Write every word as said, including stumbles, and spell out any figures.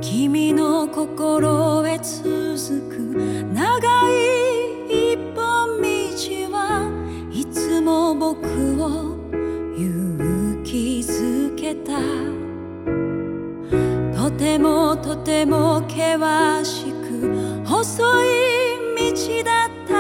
君の心へ続く長い一本道はいつも僕を勇気づけた。とてもとても険しく細い道だった